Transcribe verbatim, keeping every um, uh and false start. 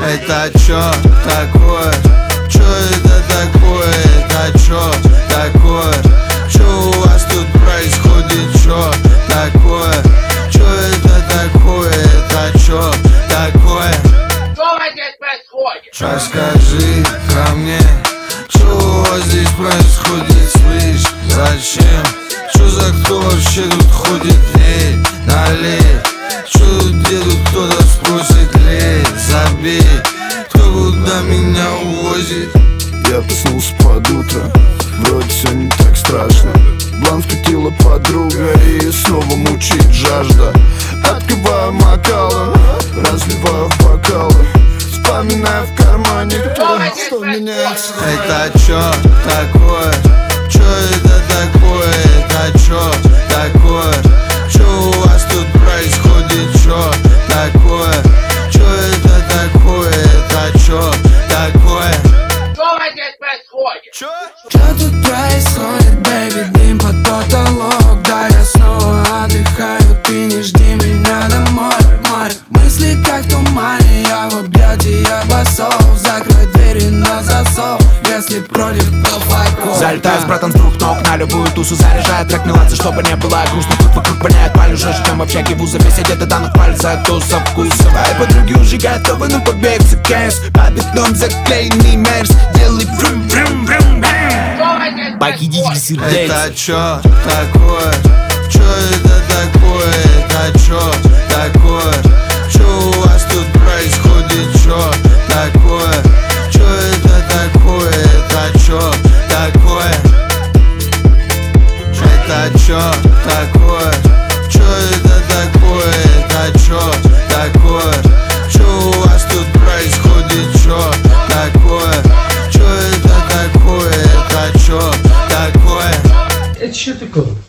Это чё такое? Чё это такое? Это чё такое? Чё у вас тут происходит? Чё такое? Чё это такое? Это чё такое? Что здесь происходит? Расскажи ко мне, что у вас здесь происходит, слышь? Зачем? Что за кто вообще тут ходит? Эй, налей. Что тут делают, кто-то спросит, лей, забей. Кто куда меня увозит? Я проснулся под утро, вроде все не так страшно. Блан вкатила подруга и снова мучит жажда. Открываю макалом, разливаю в бокалы, вспоминаю в кармане, кто, что меняется. Это чё такое? Чё это такое? Это чё такое? Чё у вас тут происходит? Чё такое? Чё это такое? Это чё такое? Что здесь происходит? Чё? Что тут происходит, бэйби? Дым под потолок. Да, я снова отдыхаю, ты не жди меня домой. Море мысли как в тумане, я в объятии, я босов. Закрой двери на засов, если против, то факов. Залетаю с братом с двух ног на любую тусу, заряжаю трек меладзе, чтобы не было грустно. Тут вокруг воняет паль, жестче, чем в общаге вуза. Все где-то данных пальца, туса вкуса. Мои подруги уже готовы, ну побег за кэс. По бетон заклеенный мерс, делай врум врум врум. Похититель сердец. Это чё такое? Чё это такое? Это чё такое? Чё у вас тут происходит? Чё такое? Чё это такое? Это чё такое? Это чё такое? Чё это такое? Это чё такое? Чё у вас тут происходит? Чё такое? Чё это такое? Это чё такое? Это что такое?